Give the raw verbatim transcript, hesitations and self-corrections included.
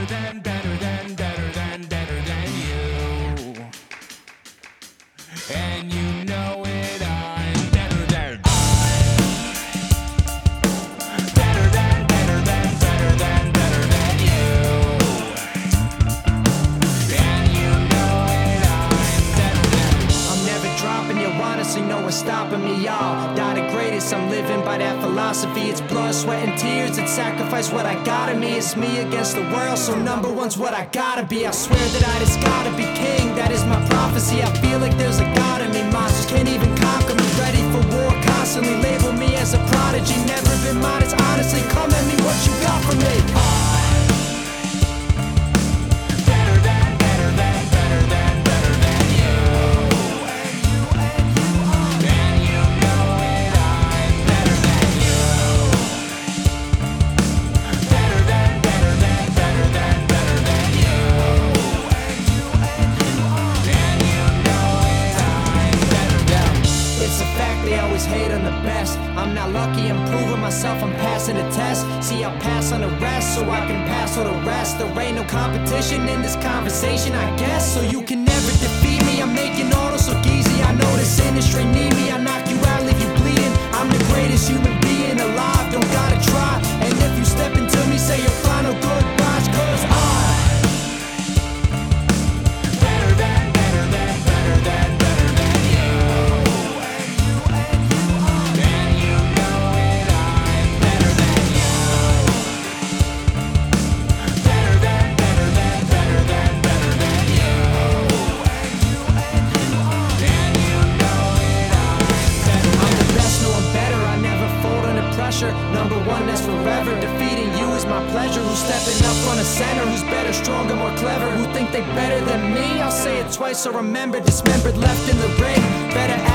better than, better than, better than, better than you. And you know it, I'm better than. I'm better than, better than, better than, better than you. And you know it, I'm better than. I'm never dropping you, honestly, no one's stopping me, y'all. Die the greatest, I'm living by that philosophy. It's blood, sweat, and tears that sacrifice what I got in me. It's me against the world, so number one's what I gotta be. I swear that I just gotta be king, that is my prophecy. I feel like there's a God in me, monsters can't even conquer me. Ready for war constantly, label me as a prodigy. Never been modest, honestly, come at me, what you got for me? Better than, better than, better than, better than you. And you know it, I'm better than you. Better than, better than, better than, better than you. And you know it, I'm better than. It's a fact they always hate on the best. I'm not lucky, I'm proving myself, I'm passing the test. See, I'll pass on the rest so I can pass on the rest. There ain't no competition in this conversation, I guess. So you can never defeat me, I'm making autos look easy. I know this industry need me, I knock you out, leave you bleeding. I'm the greatest human being alive, don't gotta try. And if you step into me, say your final goodbyes, cause I Better than, better than, better than, better than you. And you know it, I'm better than you. Better than, better than, better than, better than you. And you know it, I'm better I'm than. the best, no I'm better, I never fold under pressure. Number one, that's forever. Defeating you is my pleasure. Who's stepping up on a center? Who's better, stronger, more clever? Who think they better than me? I'll say it twice, so remember. Dismembered, left in the ring. Better